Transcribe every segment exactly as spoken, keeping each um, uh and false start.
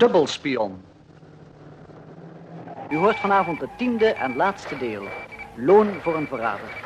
dubbelspion. U hoort vanavond het tiende en laatste deel. Loon voor een verrader.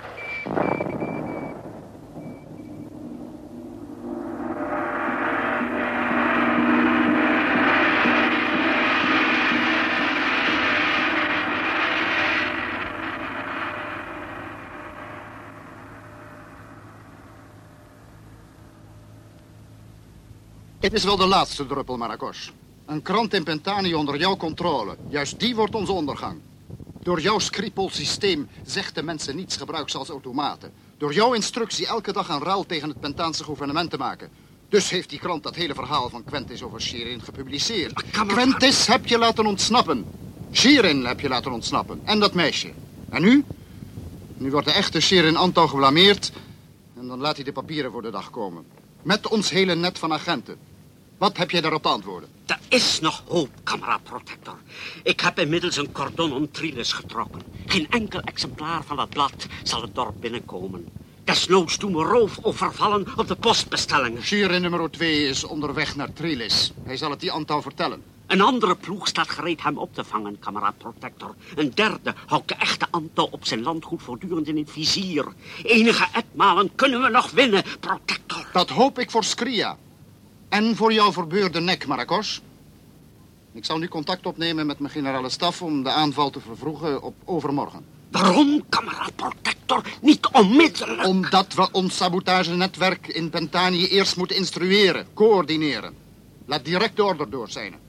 Het is wel de laatste druppel, Maracos. Een krant in Pentani onder jouw controle. Juist die wordt onze ondergang. Door jouw Skripal-systeem zegt de mensen niets gebruik als automaten. Door jouw instructie elke dag een ruil tegen het Pentaanse gouvernement te maken. Dus heeft die krant dat hele verhaal van Quentis over Shirin gepubliceerd. Quentis heb je laten ontsnappen. Shirin heb je laten ontsnappen. En dat meisje. En nu? Nu wordt de echte Shirin Antou geblameerd. En dan laat hij de papieren voor de dag komen. Met ons hele net van agenten. Wat heb jij daarop te antwoorden? Er is nog hoop, kameraad Protector. Ik heb inmiddels een cordon om Trilis getrokken. Geen enkel exemplaar van dat blad zal het dorp binnenkomen. Desnoods doen we roof of vervallen op de postbestellingen. Shirin nummer twee is onderweg naar Trilis. Hij zal het die Antou vertellen. Een andere ploeg staat gereed hem op te vangen, kameraad Protector. Een derde houdt de echte Antou op zijn landgoed voortdurend in het vizier. Enige etmalen kunnen we nog winnen, Protector. Dat hoop ik voor Skria. En voor jouw verbeurde nek, Maracos. Ik zal nu contact opnemen met mijn generale staf om de aanval te vervroegen op overmorgen. Waarom, kameraad Protector, niet onmiddellijk? Omdat we ons sabotagenetwerk in Pentani eerst moeten instrueren, coördineren. Laat direct de order doorzijnen.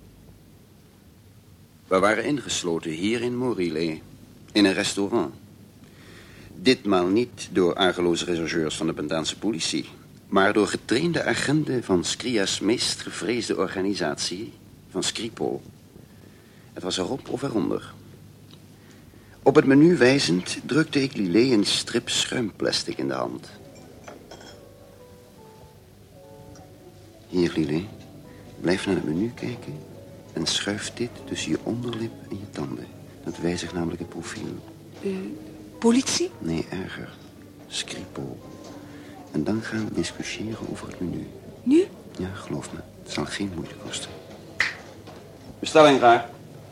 We waren ingesloten hier in Morile, in een restaurant. Ditmaal niet door argeloze rechercheurs van de Pentaanse politie, maar door getrainde agenten van Skria's meest gevreesde organisatie, van Skripal. Het was erop of eronder. Op het menu wijzend drukte ik Lillet een strip schuimplastic in de hand. Hier, Lillet, blijf naar het menu kijken en schuif dit tussen je onderlip en je tanden. Dat wijzigt namelijk het profiel. Uh, politie? Nee, erger. Skripal. En dan gaan we discussiëren over het menu. Nu? Ja, geloof me. Het zal geen moeite kosten. Bestelling graag.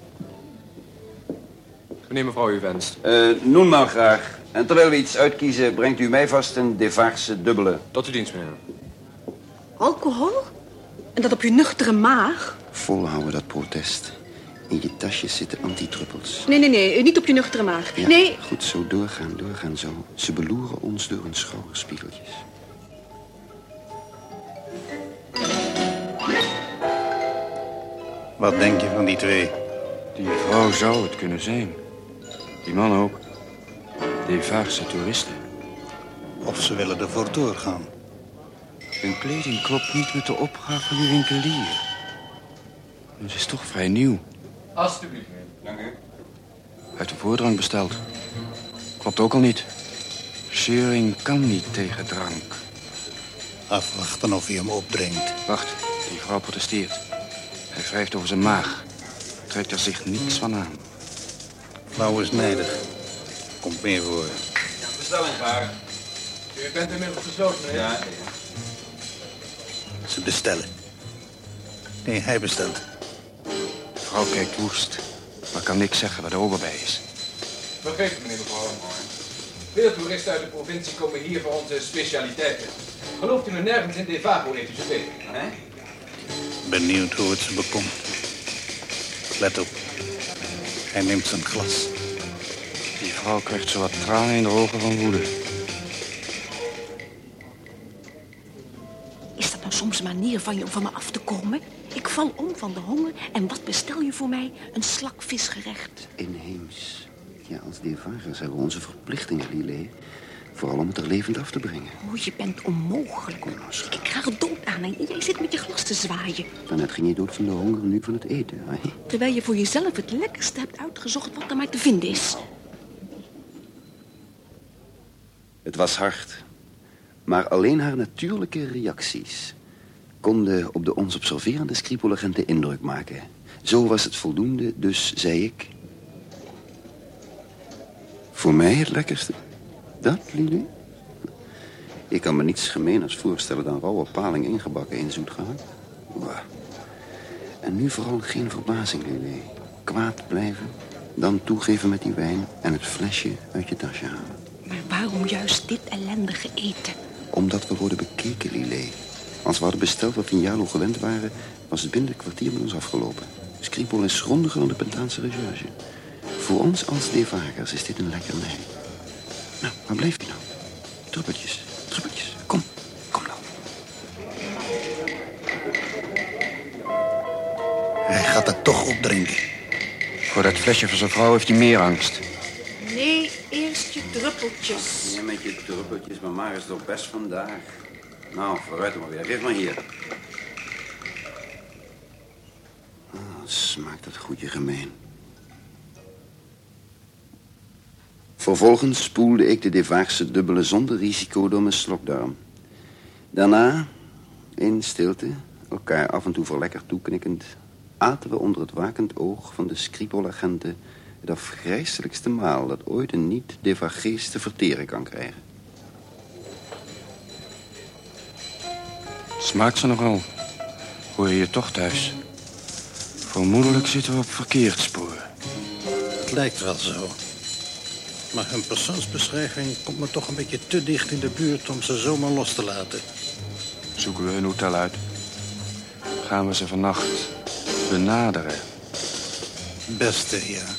Wanneer mevrouw u wenst. Uh, noem maar graag. En terwijl we iets uitkiezen, brengt u mij vast een Devaarse dubbele. Tot uw dienst, meneer. Alcohol? En dat op je nuchtere maag? Volhouden dat protest. In je tasjes zitten antitruppels. Nee, nee, nee. Niet op je nuchtere maag. Ja, nee. Goed, zo doorgaan, doorgaan zo. Ze beloeren ons door hun schouderspiegeltjes. Wat denk je van die twee? Die vrouw zou het kunnen zijn. Die man ook. Devaarse toeristen. Of ze willen ervoor doorgaan. Hun kleding klopt niet met de opgave van die winkelier. En ze is toch vrij nieuw. Alsjeblieft. Dank u. Uit de voordrang besteld. Klopt ook al niet. Schering kan niet tegen drank. Afwachten of hij hem opdringt. Wacht, die vrouw protesteert. Hij wrijft over zijn maag. Trekt er zich niets van aan. Vrouw is nijdig. Komt meer voor. Bestelling graag. U bent inmiddels gesloten, meneer? Ja. Ze bestellen. Nee, hij bestelt. De vrouw kijkt woest, maar kan niks zeggen waar de ober bij is. Vergeet het, meneer mevrouw. Veel toeristen uit de provincie komen hier voor onze specialiteiten. Gelooft u me nergens in Devago ethische thee? Nee? Benieuwd hoe het ze bekomt. Let op. Hij neemt zijn glas. Die vrouw krijgt zo wat tranen in de ogen van woede. Is dat nou soms een manier van je om van me af te komen? Ik val om van de honger en wat bestel je voor mij? Een slakvisgerecht. Inheems. Ja, als Devaris hebben we onze verplichtingen, Lillet. Vooral om het er levend af te brengen. Oh, je bent onmogelijk. Kom nou, schat. Ik krijg er dood aan en jij zit met je glas te zwaaien. Daarnet ging je dood van de honger, nu van het eten. Hè? Terwijl je voor jezelf het lekkerste hebt uitgezocht wat er maar te vinden is. Het was hard. Maar alleen haar natuurlijke reacties konden op de ons observerende Skripal-agenten indruk maken. Zo was het voldoende, dus zei ik... Voor mij het lekkerste. Dat, Lili? Ik kan me niets gemeeners voorstellen dan rauwe paling ingebakken in zoet gehakt. En nu vooral geen verbazing, Lili. Kwaad blijven, dan toegeven met die wijn en het flesje uit je tasje halen. Maar waarom juist dit ellendige eten? Omdat we worden bekeken, Lili. Als we hadden besteld wat we in Jalo gewend waren, was het binnen een kwartier met ons afgelopen. Skripal is grondiger dan de Pentaanse recherche. Voor ons als devagers is dit een lekkernij. Nou, waar blijft hij nou? Druppeltjes, druppeltjes. Kom, kom nou. Hij gaat het toch opdrinken. Voor dat flesje van zijn vrouw heeft hij meer angst. Nee, eerst je druppeltjes. Ja, met je druppeltjes, maar maar is toch best vandaag. Nou, vooruit maar weer. Geef maar hier. Oh, smaakt dat goedje gemeen. Vervolgens spoelde ik de Devaagse dubbele zonder risico door mijn slokdarm. Daarna, in stilte, elkaar af en toe verlekkerd toeknikkend, aten we onder het wakend oog van de Skripal-agenten het afgrijselijkste maal dat ooit een niet-devagees te verteren kan krijgen. Smaakt ze nogal? Hoor je je toch thuis? Vermoedelijk zitten we op verkeerd spoor. Het lijkt wel zo. Maar hun persoonsbeschrijving komt me toch een beetje te dicht in de buurt om ze zomaar los te laten. Zoeken we een hotel uit. Gaan we ze vannacht benaderen. Beste, ja.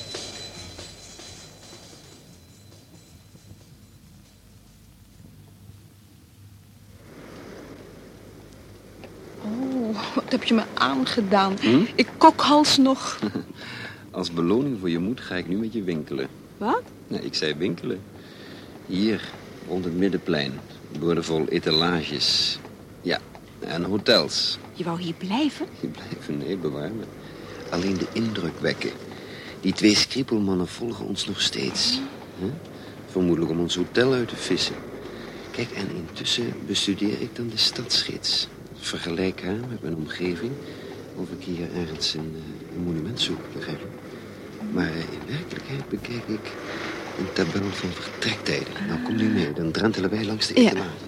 Oh, wat heb je me aangedaan? Hm? Ik kokhals nog. Als beloning voor je moed ga ik nu met je winkelen. Wat? Nee, ik zei winkelen. Hier, rond het middenplein. Boordevol etalages. Ja, en hotels. Je wou hier blijven? Hier blijven, nee, bewaar me. Alleen de indruk wekken. Die twee Skripalmannen volgen ons nog steeds. Huh? Vermoedelijk om ons hotel uit te vissen. Kijk, en intussen bestudeer ik dan de stadsgids. Vergelijk haar met mijn omgeving. Of ik hier ergens een, een monument zoek, begrijp je? Maar in werkelijkheid bekijk ik een tabel van vertrektijden. Nou, kom nu mee, dan drentelen wij langs de etalage. Ja.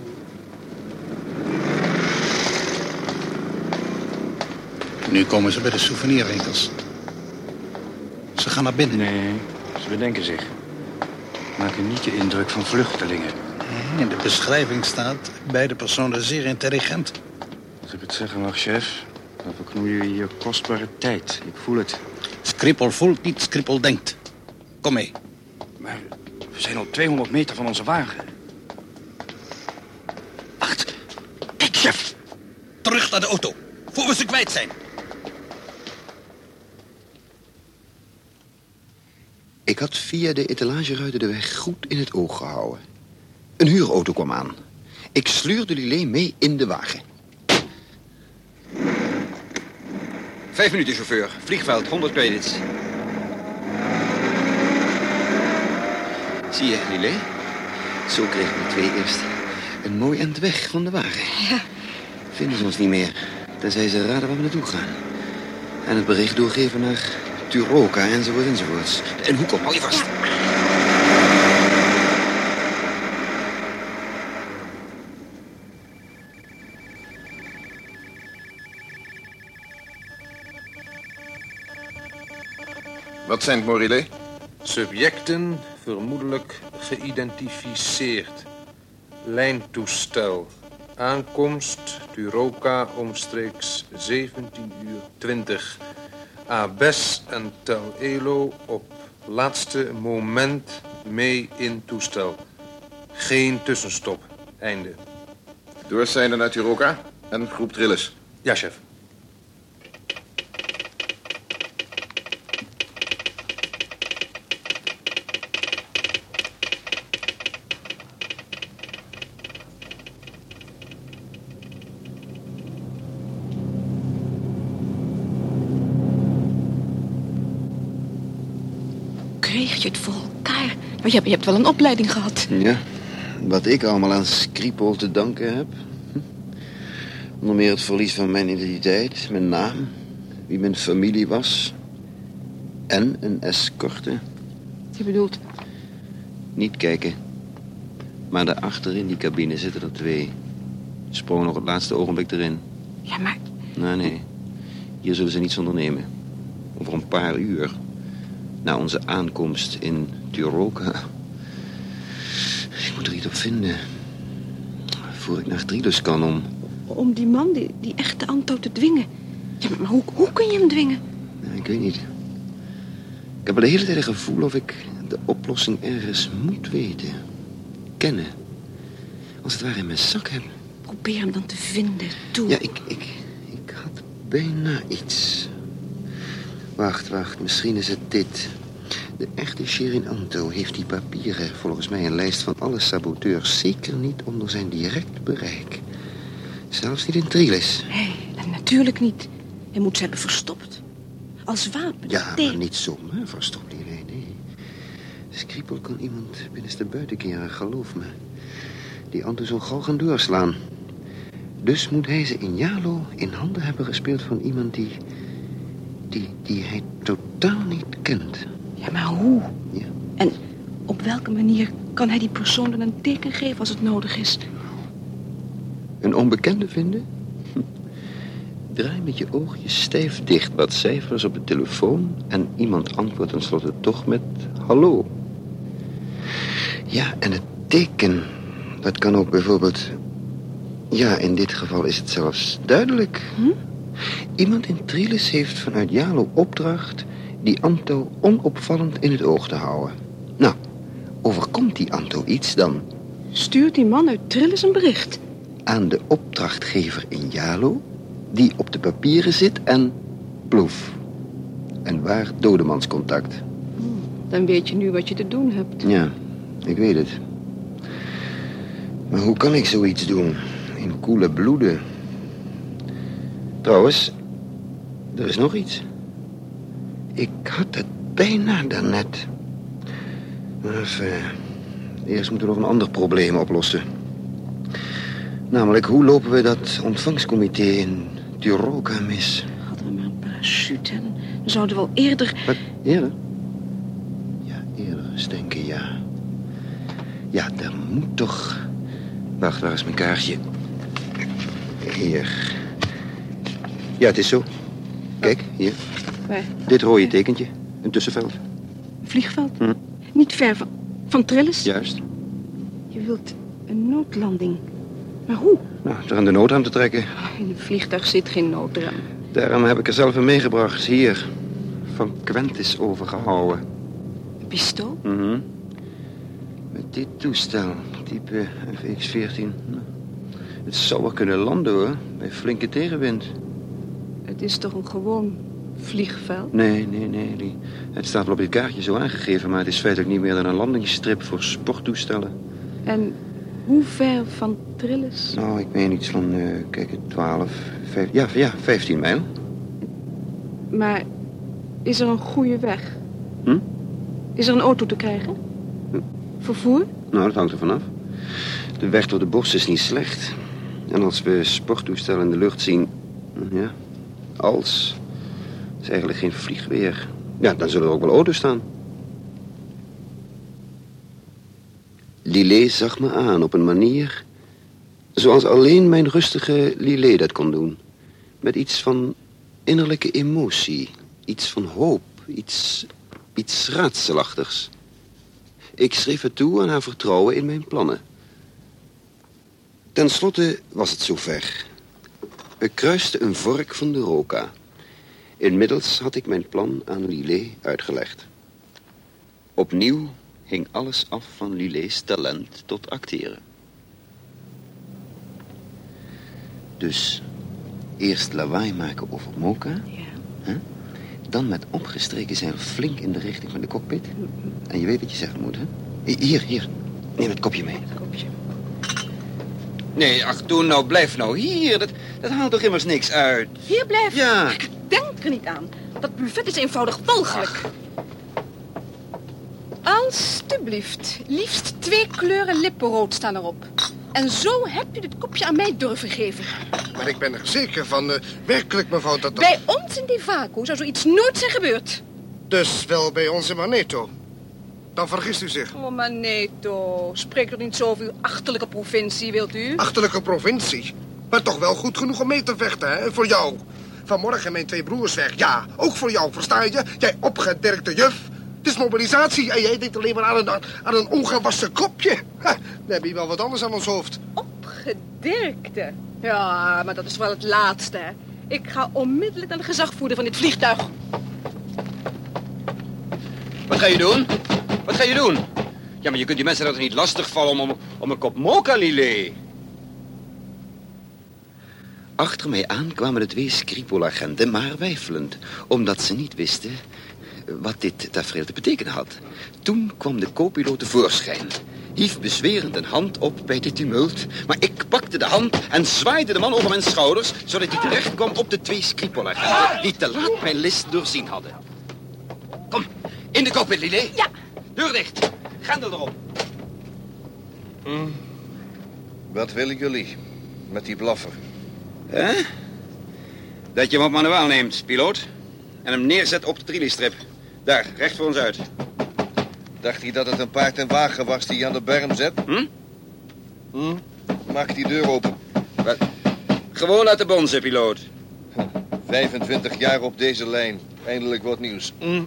Nu komen ze bij de souvenirwinkels. Ze gaan naar binnen. Nee, ze bedenken zich. Maken niet de indruk van vluchtelingen. In de beschrijving staat beide personen zeer intelligent. Als ik het zeggen mag, chef, dan verknoeien je hier kostbare tijd. Ik voel het. Skripal voelt niet, Skripal denkt. Kom mee. Maar we zijn al tweehonderd meter van onze wagen. Wacht. Kijk, chef. Terug naar de auto. Voor we ze kwijt zijn. Ik had via de etalageruiten de weg goed in het oog gehouden. Een huurauto kwam aan. Ik sleurde Lillet mee in de wagen. Vijf minuten, chauffeur. Vliegveld, honderd credits. Zie je, Lillet? Zo kregen we twee eerst een mooi eind weg van de wagen. Ja. Vinden ze ons niet meer, tenzij ze raden waar we naartoe gaan. En het bericht doorgeven naar Turoka, enzovoort, enzovoorts. En hoe kom, hou je vast. Ja. Wat zijn het, Morillet? Subjecten vermoedelijk geïdentificeerd. Lijntoestel. Aankomst Turoka omstreeks zeventien uur twintig. Abes en Tel Elo op laatste moment mee in toestel. Geen tussenstop. Einde. Doorzijnde naar Turoka en groep Trillis. Ja, chef. Kreeg je het voor elkaar? Maar je, je hebt wel een opleiding gehad. Ja, wat ik allemaal aan Skripal te danken heb. Hm. Onder meer het verlies van mijn identiteit, mijn naam, wie mijn familie was. En een escorte. Je bedoelt? Niet kijken. Maar daarachter in die cabine zitten er twee. Sprongen nog het laatste ogenblik erin. Ja, maar... Nou, nee. Hier zullen ze niets ondernemen. Over een paar uur, na onze aankomst in Turoka. Ik moet er iets op vinden. Voor ik naar Trilus kan om... Om die man, die, die echte Anto te dwingen. Ja, maar hoe, hoe kun je hem dwingen? Ja, ik weet niet. Ik heb al de hele tijd het gevoel of ik de oplossing ergens moet weten. Kennen. Als het ware in mijn zak heb. Probeer hem dan te vinden, toe. Ja, ik, ik, ik had bijna iets. Wacht, wacht, misschien is het dit. De echte Shirin Anto heeft die papieren, volgens mij een lijst van alle saboteurs, zeker niet onder zijn direct bereik. Zelfs niet in Trilus. Nee, natuurlijk niet. Hij moet ze hebben verstopt. Als wapen. Ja, tegen... maar niet zomaar verstopt, nee, nee. Skripal kan iemand binnenste buiten keren, geloof me. Die Anto zal gauw gaan doorslaan. Dus moet hij ze in Jalo in handen hebben gespeeld van iemand die... die, die hij totaal niet kent. Ja, maar hoe? Ja. En op welke manier kan hij die persoon dan een teken geven als het nodig is? Een onbekende vinden? Hm. Draai met je oogjes stijf dicht wat cijfers op de telefoon... en iemand antwoordt tenslotte toch met hallo. Ja, en het teken... dat kan ook bijvoorbeeld... Ja, in dit geval is het zelfs duidelijk. Hm? Iemand in Trilus heeft vanuit Jalo opdracht... die Anto onopvallend in het oog te houden. Nou, overkomt die Anto iets dan? Stuurt die man uit Trilus een bericht? Aan de opdrachtgever in Jalo... die op de papieren zit en ploef. En waar dodemanscontact. Hmm, dan weet je nu wat je te doen hebt. Ja, ik weet het. Maar hoe kan ik zoiets doen? In koele bloeden. Trouwens, er is nog iets. Ik had het bijna daarnet. Maar even, eerst moeten we nog een ander probleem oplossen. Namelijk, hoe lopen we dat ontvangstcomité in Turoka mis? Hadden we maar een parachute en dan zouden we al eerder... Wat, eerder? Ja, eerder eens denken, ja. Ja, er moet toch... Wacht, waar is mijn kaartje? Hier. Ja, het is zo. Kijk, hier. Waar? Dit rode tekentje. Een tussenveld. Vliegveld? Hm. Niet ver van, van Trillis? Juist. Je wilt een noodlanding. Maar hoe? Nou, er aan de noodram te trekken. In een vliegtuig zit geen noodram. Daarom heb ik er zelf een meegebracht. Hier. Van Quentis overgehouden. Een pistool? Mhm. Met dit toestel. Type F X veertien. Nou, het zou wel kunnen landen, hoor. Bij flinke tegenwind. Het is toch een gewoon vliegveld? Nee, nee, nee. Die, het staat wel op dit kaartje zo aangegeven... maar het is feitelijk niet meer dan een landingsstrip voor sporttoestellen. En hoe ver van Trillis? Nou, ik meen iets van, uh, kijk, twaalf, vijf, ja, ja, vijftien mijl. Maar is er een goede weg? Hm? Is er een auto te krijgen? Hm. Vervoer? Nou, dat hangt er vanaf. De weg door de bos is niet slecht. En als we sporttoestellen in de lucht zien... Ja, als... Het is eigenlijk geen vliegweer. Ja, dan zullen er ook wel auto's staan. Lillet zag me aan op een manier... zoals alleen mijn rustige Lillet dat kon doen. Met iets van innerlijke emotie. Iets van hoop. Iets, iets raadselachtigs. Ik schreef het toe aan haar vertrouwen in mijn plannen. Ten slotte was het zover. Ik kruiste een vork van de roka. Inmiddels had ik mijn plan aan Lillet uitgelegd. Opnieuw hing alles af van Lillet's talent tot acteren. Dus eerst lawaai maken over Mocha. Ja. Huh? Dan met opgestreken zijn flink in de richting van de cockpit. En je weet wat je zeggen moet, hè? Hier, hier. Neem het kopje mee. Het kopje. Nee, ach, doe nou, blijf nou hier. Dat, dat haalt toch immers niks uit? Hier blijven? Ja. Ik denk er niet aan. Dat buffet is eenvoudig walgelijk. Alsjeblieft. Liefst twee kleuren lippenrood staan erop. En zo hebt u dit kopje aan mij durven geven. Maar ik ben er zeker van, uh, werkelijk mevrouw, dat... dat... Bij ons in Devaco zou zoiets nooit zijn gebeurd. Dus wel bij ons in Maneto. Dan vergist u zich. Oh, Maneto. Spreek toch niet zo over uw achterlijke provincie, wilt u? Achterlijke provincie? Maar toch wel goed genoeg om mee te vechten, hè, voor jou. vanmorgen mijn twee broers weg. Ja, ook voor jou, versta je? Jij opgedirkte juf. Het is mobilisatie en jij denkt alleen maar aan een, aan een ongewassen kopje. Ha, dan heb je wel wat anders aan ons hoofd. Opgedirkte? Ja, maar dat is wel het laatste, hè. Ik ga onmiddellijk naar de gezagvoerder van dit vliegtuig. Wat ga je doen? Wat ga je doen? Ja, maar je kunt die mensen dat niet lastigvallen om, om, om een kop mocha, Lillet. Achter mij aan kwamen de twee Skripol-agenten, maar weifelend, omdat ze niet wisten wat dit tafereel te betekenen had. Toen kwam de co-piloot tevoorschijn, hief bezwerend een hand op bij dit tumult, maar ik pakte de hand en zwaaide de man over mijn schouders, zodat hij terecht kwam op de twee Skripol-agenten, die te laat mijn list doorzien hadden. Kom, in de cockpit, Lillet. Ja. Deur dicht, grendel erop. Hmm. Wat willen jullie met die blaffer? Hè? Dat je hem op manuaal neemt, piloot. En hem neerzet op de triliestrip. Daar, recht voor ons uit. Dacht hij dat het een paard en wagen was die je aan de berm zet? Hm? Hm? Maak die deur open. Wat? Gewoon uit de bonzen, piloot. vijfentwintig jaar op deze lijn. Eindelijk wat nieuws. Hm?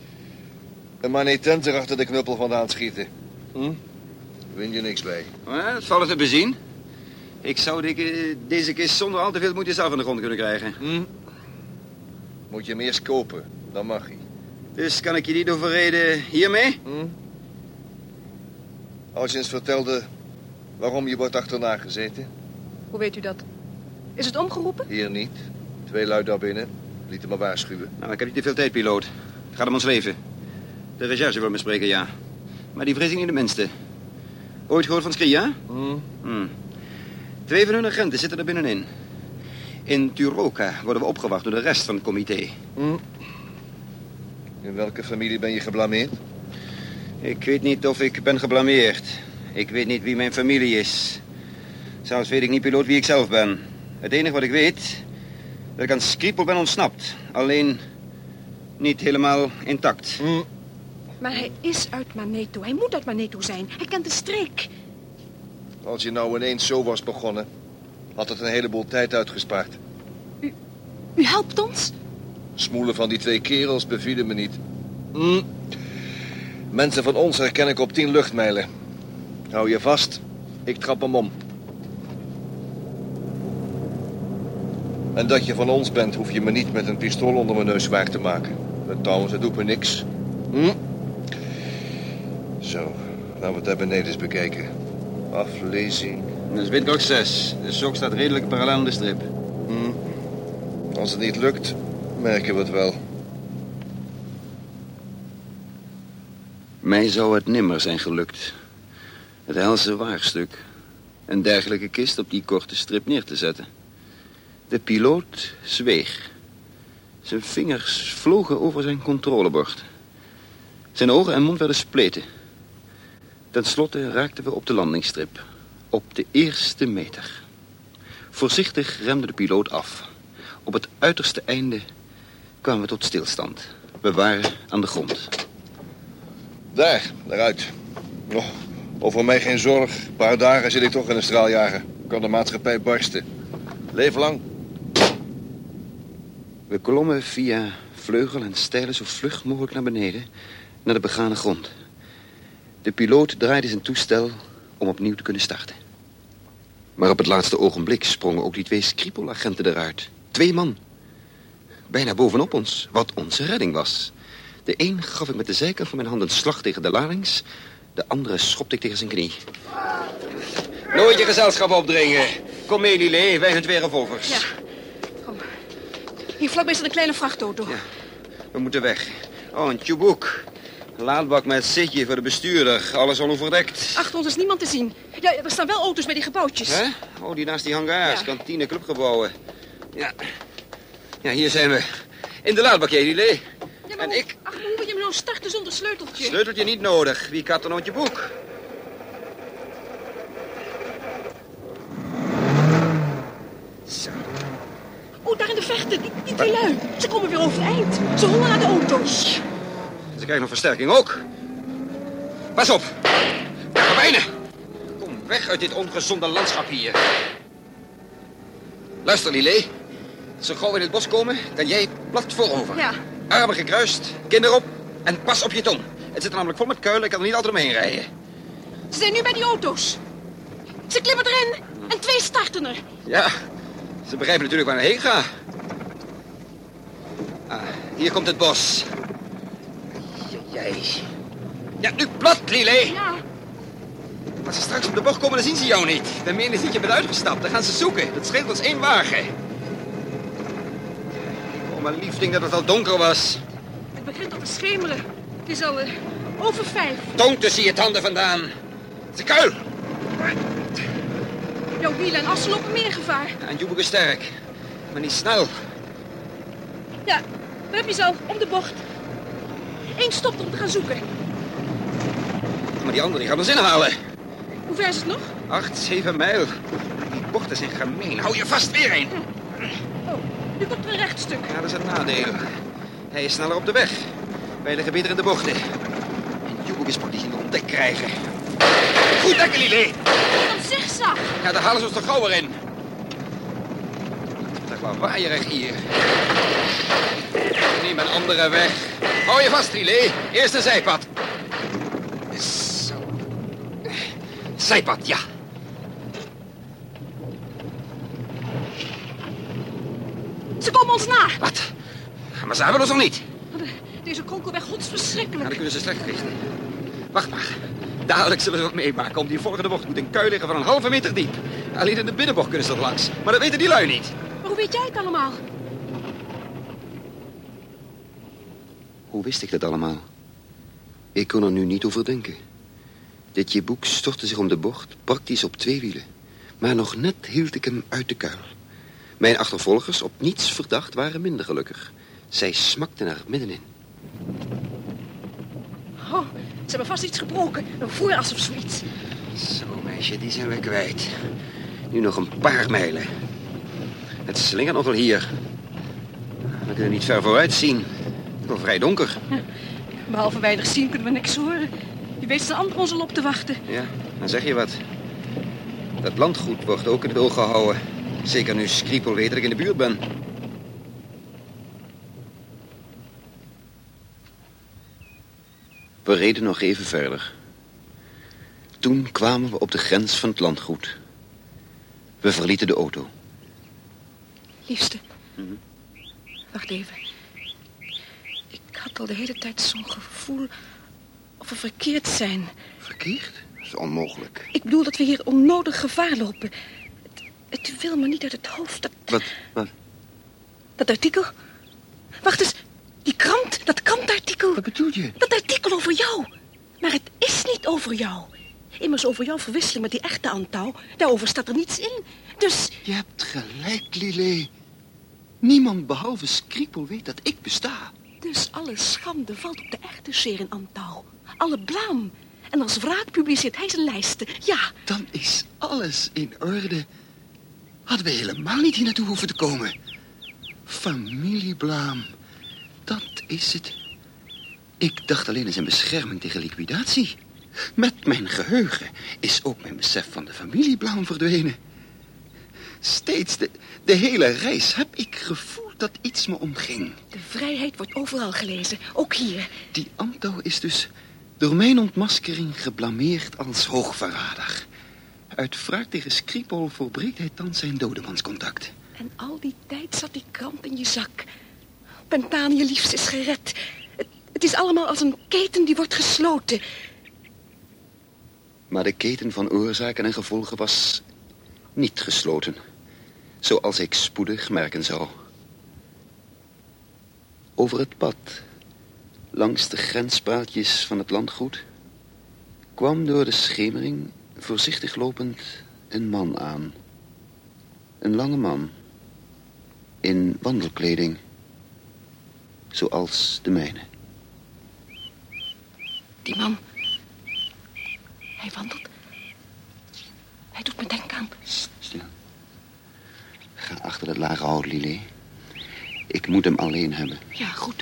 Een manetent er achter de knuppel vandaan schieten. Hm? Win je niks bij. Ja, dat valt te bezien. Ik zou de, deze kist zonder al te veel moeite zelf aan de grond kunnen krijgen. Hm? Moet je hem eerst kopen, dan mag hij. Dus kan ik je niet overreden hiermee? Hm? Als je eens vertelde waarom je wordt achterna gezeten. Hoe weet u dat? Is het omgeroepen? Hier niet. Twee lui daar binnen. Lieten me waarschuwen. Nou, ik heb niet te veel tijd, piloot. Het gaat om ons leven. De recherche wil me spreken, ja. Maar die vrees ik niet de minste. Ooit gehoord van Skria? Hm? Hm. Twee van hun agenten zitten er binnenin. In Turoka worden we opgewacht door de rest van het comité. Hm? In welke familie ben je geblameerd? Ik weet niet of ik ben geblameerd. Ik weet niet wie mijn familie is. Zelfs weet ik niet, piloot, wie ik zelf ben. Het enige wat ik weet, dat ik aan Skripol ben ontsnapt. Alleen niet helemaal intact. Hm? Maar hij is uit Maneto. Hij moet uit Maneto zijn. Hij kent de streek. Als je nou ineens zo was begonnen, had het een heleboel tijd uitgespaard. U, u helpt ons? Smoelen van die twee kerels bevielen me niet. Hm. Mensen van ons herken ik op tien luchtmijlen. Hou je vast, ik trap hem om. En dat je van ons bent, hoef je me niet met een pistool onder mijn neus zwaar te maken. En trouwens, dat doet me niks. Hm? Zo, laten we het daar beneden eens bekijken. Aflezing. Dat is windkracht zes. De sok staat redelijk parallel aan de strip. Hm. Als het niet lukt, merken we het wel. Mij zou het nimmer zijn gelukt het helse waarstuk een dergelijke kist op die korte strip neer te zetten. De piloot zweeg. Zijn vingers vlogen over zijn controlebord. Zijn ogen en mond werden spleten. Ten slotte raakten we op de landingsstrip. Op de eerste meter. Voorzichtig remde de piloot af. Op het uiterste einde kwamen we tot stilstand. We waren aan de grond. Daar, daaruit. Oh, over mij geen zorg. Een paar dagen zit ik toch in een straaljager. Kan de maatschappij barsten. Leef lang. We klommen via vleugel en stijlen zo vlug mogelijk naar beneden, naar de begane grond. De piloot draaide zijn toestel om opnieuw te kunnen starten. Maar op het laatste ogenblik sprongen ook die twee Skripol-agenten eruit. Twee man. Bijna bovenop ons, wat onze redding was. De een gaf ik met de zijkant van mijn hand een slag tegen de ladings. De andere schopte ik tegen zijn knie. Nooit je gezelschap opdringen. Kom mee, Lillet, wij hun twee revolvers. Ja, kom. Hier vlakbij staat een kleine vrachtauto. Ja, we moeten weg. Oh, een tjoeboek. Laadbak met zitje voor de bestuurder. Alles onoverdekt. Achter ons is niemand te zien. Ja, er staan wel auto's bij die gebouwtjes. Hè? Oh, die naast die hangars, Ja. kantine, clubgebouwen. Ja. Ja, hier zijn we. In de laadbak, jij, Lillet. Ja, maar En hoe, ik... ach, maar hoe wil je me nou starten zonder sleuteltje? Sleuteltje niet nodig. Wie kapt er nou je boek? Zo. Oh, daar in de vechten, die, die twee lui. Ze komen weer overeind. Ze hollen naar de auto's. Ze krijgen nog versterking ook. Pas op. Karabijnen. Kom weg uit dit ongezonde landschap hier. Luister, Lillet. Zo gauw we in het bos komen, kan jij plat voorover. Ja. Armen gekruist, kin erop en pas op je tong. Het zit er namelijk vol met kuilen, ik kan er niet altijd omheen rijden. Ze zijn nu bij die auto's. Ze klimmen erin en twee starten er. Ja, ze begrijpen natuurlijk waar ik heen ga. Ah, hier komt het bos. Jij. Ja, nu plat, Lili. Ja. Als ze straks op de bocht komen, dan zien ze jou niet. Dan meen is dat je bent uitgestapt. Dan gaan ze zoeken. Dat scheelt ons één wagen. Oh, mijn liefding, dat het al donker was. Het begint al te schemeren. Het is al uh, over vijf. Tong tussen je tanden vandaan. Het is een kuil. Jouw wielen en assen lopen meer gevaar. Ja, en Joebeke is sterk. Maar niet snel. Ja, daar heb je ze al. Om de bocht. Eén stopt om te gaan zoeken. Maar die andere die gaan ons inhalen. Hoe ver is het nog? Acht, zeven mijl. Die bochten zijn gemeen. Hou je vast, weer een. Oh, nu komt er een rechtstuk. Ja, dat is een nadeel. Hij is sneller op de weg. Wij liggen beter in de bochten. En Joebeke moet die ontdekt krijgen. Goed dekken, Lili. Een zigzag. Ja, daar halen ze ons toch gauw weer in. Het is wel waaierig hier. Neem een andere weg. Hou je vast, Lili. Eerst een zijpad. Zo. Zijpad, ja. Ze komen ons na. Wat? Maar ze hebben ons nog niet. Deze kronkelweg godsverschrikkelijk. Ja, dan kunnen ze slecht richten. Wacht maar. Dadelijk zullen we wat meemaken. Om die volgende bocht moet een kuil liggen van een halve meter diep. Alleen in de binnenbocht kunnen ze er langs. Maar dat weten die lui niet. Maar hoe weet jij het allemaal? Hoe wist ik dat allemaal? Ik kon er nu niet over denken. Dit jeboek stortte zich om de bocht, praktisch op twee wielen. Maar nog net hield ik hem uit de kuil. Mijn achtervolgers, op niets verdacht, waren minder gelukkig. Zij smakten er middenin. Oh, ze hebben vast iets gebroken. Een voeras of zoiets. Zo, meisje, die zijn we kwijt. Nu nog een paar mijlen. Het slingert nog wel hier. We kunnen niet ver vooruit zien. Het is wel vrij donker. Ja, behalve weinig zien kunnen we niks horen. Je weet zijn anderen ons al op te wachten. Ja, dan zeg je wat. Dat landgoed wordt ook in het oog gehouden. Zeker nu Skripal weet dat ik in de buurt ben. We reden nog even verder. Toen kwamen we op de grens van het landgoed. We verlieten de auto. Liefste. Mm-hmm. Wacht even. Ik had al de hele tijd zo'n gevoel of we verkeerd zijn. Verkeerd? Dat is onmogelijk. Ik bedoel dat we hier onnodig gevaar lopen. Het, het wil me niet uit het hoofd. Dat... Wat? Wat? Dat artikel. Wacht eens. Die krant, dat krantartikel. Wat bedoel je? Dat artikel over jou. Maar het is niet over jou. Immers over jouw verwisseling met die echte Antouw. Daarover staat er niets in. Dus... Je hebt gelijk, Lili. Niemand behalve Skripal weet dat ik besta. Dus alle schande valt op de echte Sherin Antouw. Alle blaam. En als wraak publiceert hij zijn lijsten. Ja. Dan is alles in orde. Hadden we helemaal niet hier naartoe hoeven te komen. Familieblaam. Dat is het. Ik dacht alleen aan zijn bescherming tegen liquidatie. Met mijn geheugen is ook mijn besef van de familieblaam verdwenen. Steeds de, de hele reis heb ik gevoeld dat iets me omging. De vrijheid wordt overal gelezen, ook hier. Die Antouw is dus door mijn ontmaskering geblameerd als hoogverrader. Uit wraak tegen Skripal volbreekt hij thans zijn dodemanscontact. En al die tijd zat die krant in je zak. Pentanië liefst is gered. Het, het is allemaal als een keten die wordt gesloten. Maar de keten van oorzaken en gevolgen was niet gesloten. Zoals ik spoedig merken zou. Over het pad, langs de grenspaaltjes van het landgoed, kwam door de schemering voorzichtig lopend een man aan. Een lange man. In wandelkleding. Zoals de mijne. Die man. Hij wandelt. Hij doet me denken aan... Stil. Ga achter dat lage hout, Lili. Ik moet hem alleen hebben. Ja, goed.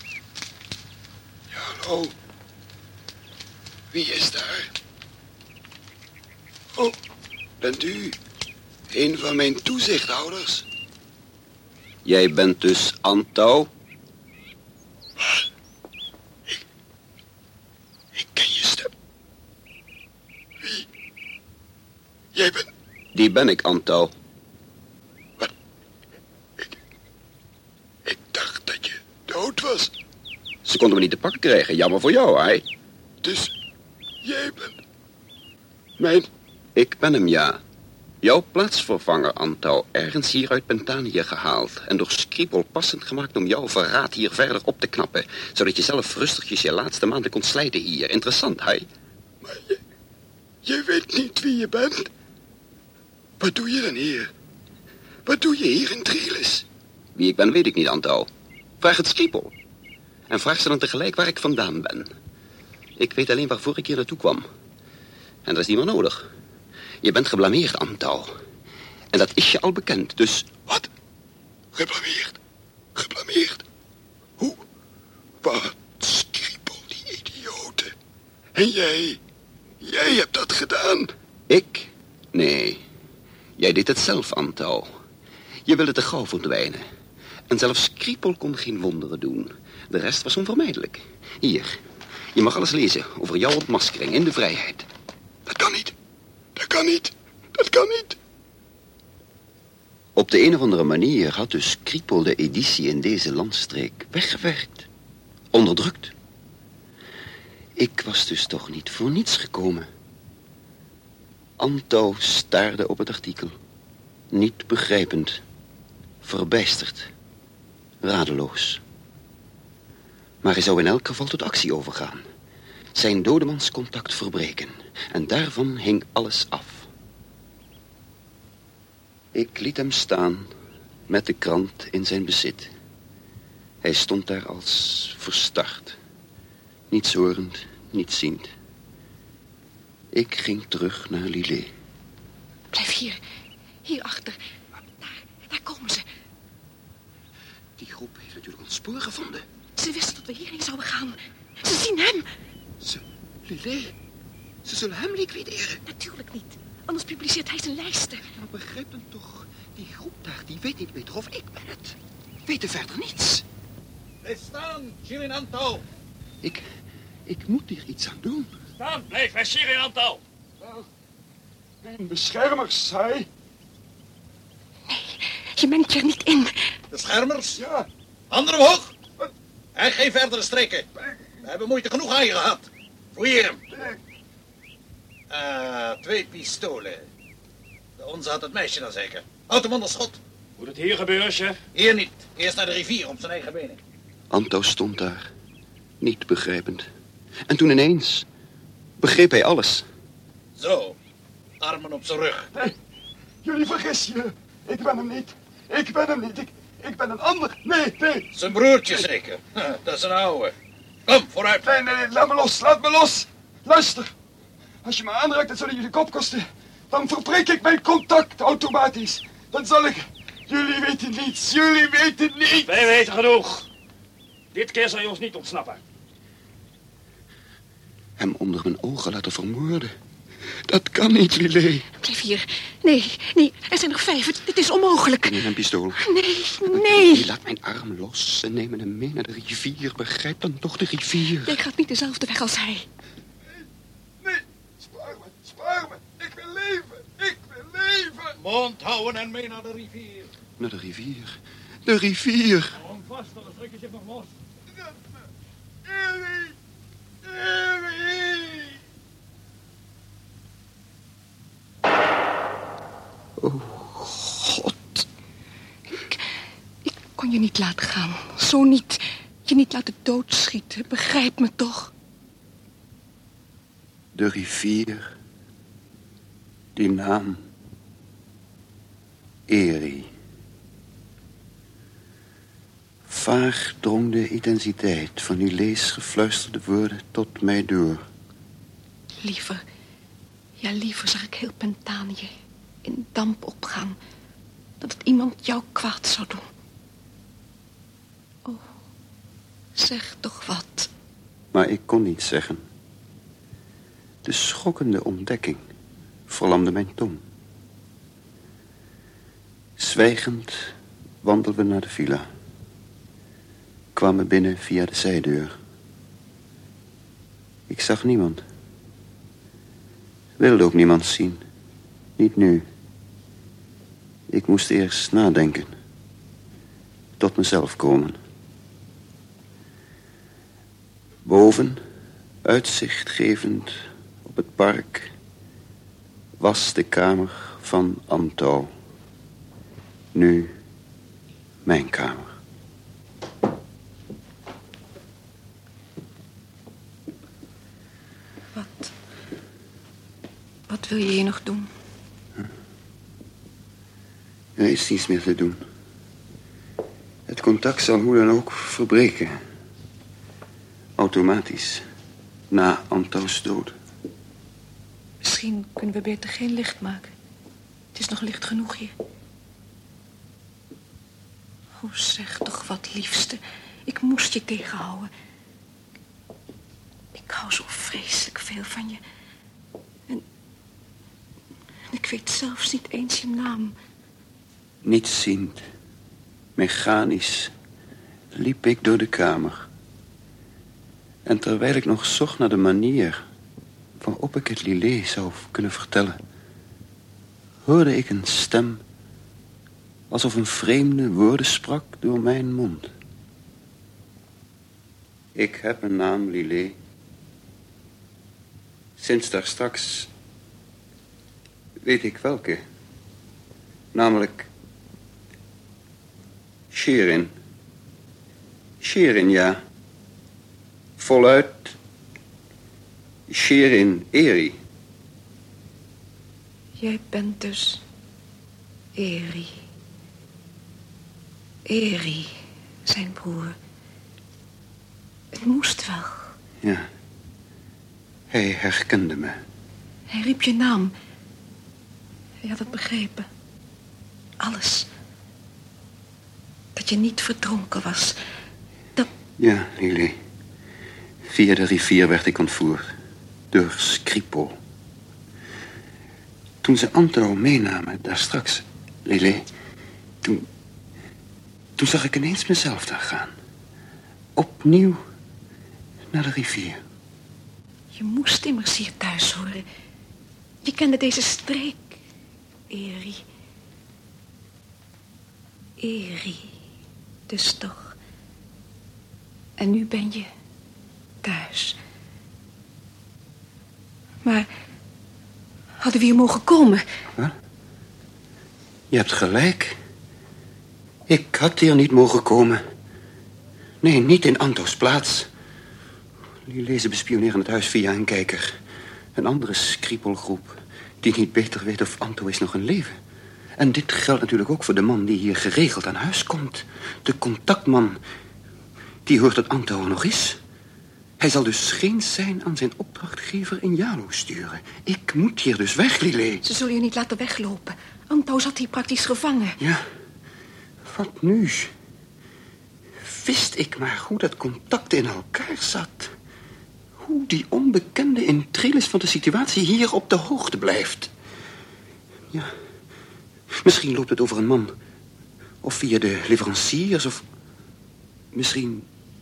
Ja, hallo. Wie is daar? Bent u een van mijn toezichthouders? Jij bent dus Antouw? Ik, ik ken je stem. Wie? Jij bent... Die ben ik, Antouw. Wat? Ik... Ik dacht dat je dood was. Ze konden me niet te pakken krijgen. Jammer voor jou, hè? Dus jij bent... Mijn... Ik ben hem, ja. Jouw plaatsvervanger, Antouw, ergens hier uit Pentanië gehaald... en door Skripal passend gemaakt om jouw verraad hier verder op te knappen... zodat je zelf rustigjes je laatste maanden kon slijten hier. Interessant, hè? Maar je... Je weet niet wie je bent. Wat doe je dan hier? Wat doe je hier in Trilis? Wie ik ben, weet ik niet, Antouw. Vraag het Skripal. En vraag ze dan tegelijk waar ik vandaan ben. Ik weet alleen waarvoor ik hier naartoe kwam. En dat is niet meer nodig. Je bent geblameerd, Antouw. En dat is je al bekend, dus... Wat? Geblameerd? Geblameerd? Hoe? Wat? Skripal, die idioten. En jij... Jij hebt dat gedaan. Ik? Nee. Jij deed het zelf, Antouw. Je wilde te gauw verdwijnen. En zelfs Skripal kon geen wonderen doen. De rest was onvermijdelijk. Hier, je mag alles lezen over jouw ontmaskering in de vrijheid. Dat kan niet. Dat kan niet. Dat kan niet. Op de een of andere manier had dus Skripal de editie in deze landstreek weggewerkt. Onderdrukt. Ik was dus toch niet voor niets gekomen. Antouw staarde op het artikel. Niet begrijpend. Verbijsterd. Radeloos. Maar hij zou in elk geval tot actie overgaan. Zijn dodemanscontact verbreken. En daarvan hing alles af. Ik liet hem staan met de krant in zijn bezit. Hij stond daar als verstard. Niets horend, niets ziend. Ik ging terug naar Lillet. Blijf hier. Hierachter. Daar, daar komen ze. Die groep heeft natuurlijk ons spoor gevonden. Ze wisten dat we hierheen zouden gaan. Ze zien hem. Ze, Lillet, ze zullen hem liquideren. Natuurlijk niet. Anders publiceert hij zijn lijsten. Maar begrijp dan toch, die groep daar, die weet niet beter of ik ben het. Weten verder niets. Blijf staan, Shirin Antouw. Ik, ik moet hier iets aan doen. Staan, blijf bij Shirin Antouw. Mijn beschermers, hij. Nee, je mengt je er niet in. Beschermers? Ja. Handen omhoog. En geen verdere streken. We hebben moeite genoeg aan je gehad. Fouilleer hem. Ah, twee pistolen. De onze had het meisje dan zeker. Houd hem onder schot. Moet het hier gebeuren, chef? Hier niet. Eerst naar de rivier op zijn eigen benen. Antouw stond daar. Niet begrijpend. En toen ineens begreep hij alles. Zo. Armen op zijn rug. Nee. Jullie vergissen je. Ik ben hem niet. Ik ben hem niet. Ik, ik ben een ander. Nee, nee. Zijn broertje nee. Zeker. Dat is een ouwe. Kom, vooruit. Nee, nee, nee. Laat me los. Laat me los. Luister. Als je me aanraakt, dat zal je de kop kosten. Dan verbreek ik mijn contact automatisch. Dan zal ik... Jullie weten niets. Jullie weten niets. Wij weten genoeg. Dit keer zal je ons niet ontsnappen. Hem onder mijn ogen laten vermoorden. Dat kan niet, Lillet. Blijf hier. Nee, nee, er zijn er vijf. Het, het is onmogelijk. Neem een pistool. Nee, nee. Laat mijn arm los en neem hem mee naar de rivier. Begrijp dan toch de rivier. Jij gaat niet dezelfde weg als hij. Nee, nee. Spaar me, spaar me. Ik wil leven. Ik wil leven. Mond houden en mee naar de rivier. Naar de rivier. De rivier. Hou hem vast, dan schrik je zich nog los. Erie. Erie. Oh, God. Ik, ik kon je niet laten gaan. Zo niet. Je niet laten doodschieten. Begrijp me toch? De rivier. Die naam. Erie. Vaag drong de intensiteit van die leesgefluisterde woorden tot mij door. Liever, ja liever zag ik heel Pentanië in damp opgaan, dat het iemand jou kwaad zou doen. Oh, zeg toch wat. Maar ik kon niet zeggen. De schokkende ontdekking verlamde mijn tong. Zwijgend wandelden we naar de villa. Kwamen binnen via de zijdeur. Ik zag niemand. Wilde ook niemand zien. Niet nu. Ik moest eerst nadenken. Tot mezelf komen. Boven, uitzicht gevend op het park, was de kamer van Antau. Nu mijn kamer. Wat... Wat wil je hier nog doen? Er is niets meer te doen. Het contact zal hoe dan ook verbreken. Automatisch. Na Antau's dood. Misschien kunnen we beter geen licht maken. Het is nog licht genoeg hier. Oh, zeg toch wat, liefste. Ik moest je tegenhouden. Ik hou zo vreselijk veel van je. En, en ik weet zelfs niet eens je naam. Nietsziend, mechanisch, liep ik door de kamer. En terwijl ik nog zocht naar de manier waarop ik het Lillet zou kunnen vertellen, hoorde ik een stem, alsof een vreemde woorden sprak door mijn mond. Ik heb een naam, Lillet. Sinds daar straks weet ik welke. Namelijk Shirin. Shirin, ja. Voluit Shirin Eri. Jij bent dus Eri. Eri, zijn broer. Het moest wel. Ja. Hij herkende me. Hij riep je naam. Hij had het begrepen. Alles. Dat je niet verdronken was. Dat... Ja, Lillet. Via de rivier werd ik ontvoerd. Door Skripal. Toen ze Antau meenamen, daar straks, Lillet, toen... Toen zag ik ineens mezelf daar gaan. Opnieuw naar de rivier. Je moest immers hier thuis horen. Je kende deze streek, Eri. Eri, dus toch. En nu ben je thuis. Maar hadden we hier mogen komen? Wat? Je hebt gelijk. Ik had hier niet mogen komen. Nee, niet in Antau's plaats. Lillet, ze bespioneren het huis via een kijker. Een andere Skripal-groep die niet beter weet of Antau is nog in leven. En dit geldt natuurlijk ook voor de man die hier geregeld aan huis komt. De contactman. Die hoort dat Antau er nog is. Hij zal dus geen sein aan zijn opdrachtgever in Jalo sturen. Ik moet hier dus weg, Lillet. Ze zullen je niet laten weglopen. Antau zat hier praktisch gevangen. Ja, wat nu? Wist ik maar hoe dat contact in elkaar zat. Hoe die onbekende in Trilis van de situatie hier op de hoogte blijft. Ja, misschien loopt het over een man. Of via de leveranciers, of misschien...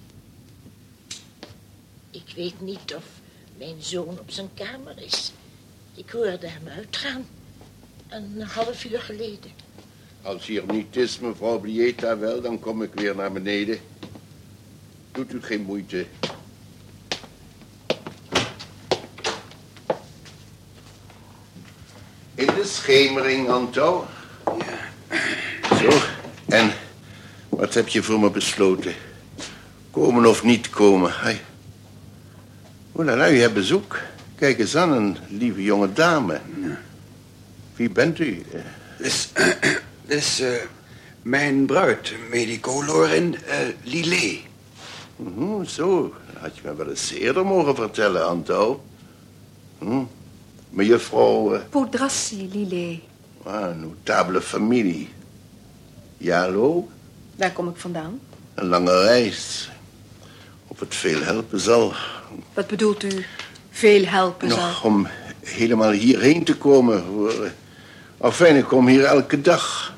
Ik weet niet of mijn zoon op zijn kamer is. Ik hoorde hem uitgaan. Een half uur geleden. Als hij er niet is, mevrouw Blieta, wel, dan kom ik weer naar beneden. Doet u geen moeite. In de schemering, Antau. Ja. Zo, en wat heb je voor me besloten? Komen of niet komen? Hai. Oh, nou, u hebt bezoek. Kijk eens aan, een lieve jonge dame. Ja. Wie bent u? Dus, dus uh, mijn bruid, medico Lorin uh, Lillet. Mm, zo, dat had je me wel eens eerder mogen vertellen, Antau. Hm. Mejuffrouw... Uh... Podrassi, Lillet. Ah, notable familie. Jalo? Daar kom ik vandaan. Een lange reis. Of het veel helpen zal. Wat bedoelt u, veel helpen zal? Nog om helemaal hierheen te komen. Enfin, ik kom hier elke dag.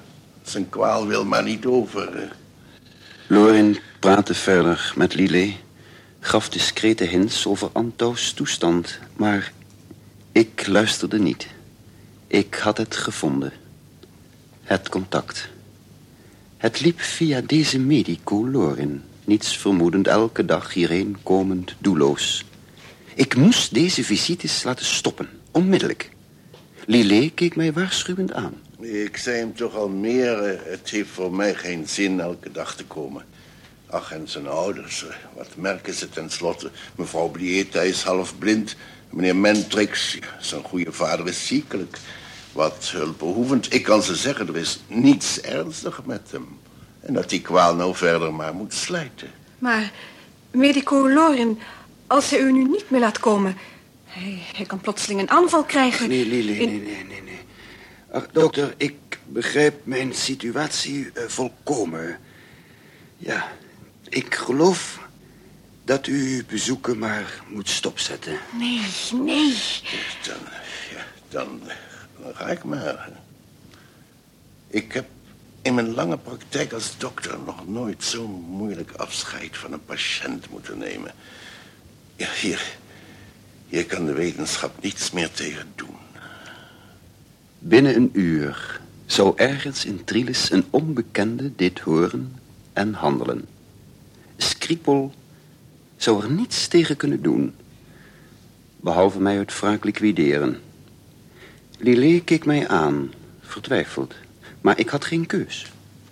Zijn kwaal wil maar niet over. Uh. Lorin praatte verder met Lillet, gaf discrete hints over Antouws toestand, maar ik luisterde niet. Ik had het gevonden. Het contact. Het liep via deze medico Lorin, niets vermoedend elke dag hierheen komend doelloos. Ik moest deze visites laten stoppen, onmiddellijk. Lillet keek mij waarschuwend aan. Ik zei hem toch al meer, uh, het heeft voor mij geen zin elke dag te komen. Ach, en zijn ouders, uh, wat merken ze tenslotte? Mevrouw Blieta is half blind. Meneer Mentrix, zijn goede vader, is ziekelijk. Wat hulpbehoevend. Ik kan ze zeggen, er is niets ernstig met hem. En dat die kwaal nou verder maar moet slijten. Maar, medico Lorin, als hij u nu niet meer laat komen... Hij, hij kan plotseling een aanval krijgen. Nee, Lillet, in... nee, nee, nee, nee. Ach, dokter, ik begrijp mijn situatie uh, volkomen. Ja, ik geloof dat u bezoeken maar moet stopzetten. Nee, nee. Dan, ja, dan, dan ga ik maar. Ik heb in mijn lange praktijk als dokter nog nooit zo moeilijk afscheid van een patiënt moeten nemen. Ja, hier, hier kan de wetenschap niets meer tegen doen. Binnen een uur zou ergens in Trilis een onbekende dit horen en handelen. Skripal zou er niets tegen kunnen doen, behalve mij uit wraak liquideren. Lillet keek mij aan, vertwijfeld, maar ik had geen keus.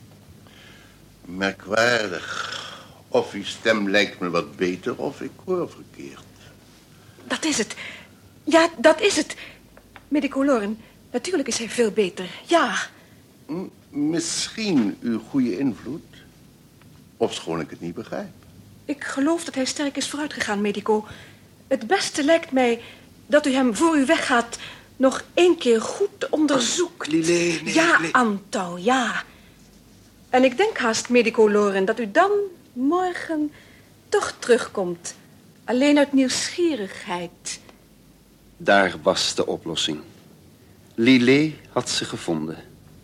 Merkwaardig. Of uw stem lijkt me wat beter of ik hoor verkeerd. Dat is het. Ja, dat is het. Medico Lorin, natuurlijk is hij veel beter, ja. M- misschien uw goede invloed. Ofschoon ik het niet begrijp. Ik geloof dat hij sterk is vooruitgegaan, medico. Het beste lijkt mij dat u hem voor u weggaat nog één keer goed onderzoekt. Lillet, nee, ja, nee. Antouw, ja. En ik denk haast, medico Lorin, dat u dan morgen toch terugkomt. Alleen uit nieuwsgierigheid. Daar was de oplossing. Lillet had ze gevonden.